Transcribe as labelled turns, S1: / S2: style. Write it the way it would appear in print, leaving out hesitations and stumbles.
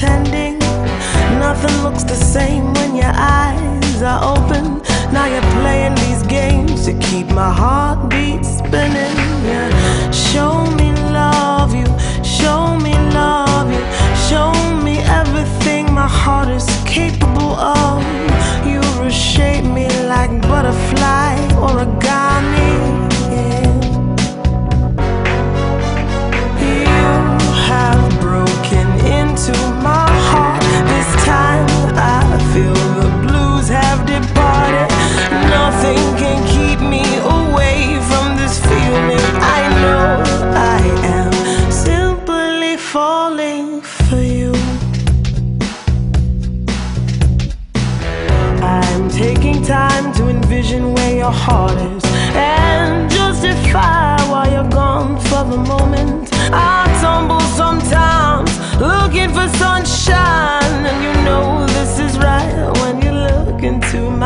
S1: pretending. Nothing looks the same when your eyes are open. Now you're playing these games to keep my heartbeat spinning. Yeah. Show me love you, show me love you, show me everything my heart is capable of. You reshape me like butterfly origami. Yeah. You have broken into my heart. This time I feel the blues have departed. Nothing can keep me away from this feeling. I know I am simply falling for you. I'm taking time to envision where your heart is and justify why you're gone for the moment. I tumble sometimes looking for sunshine, and you know this is right when you look into my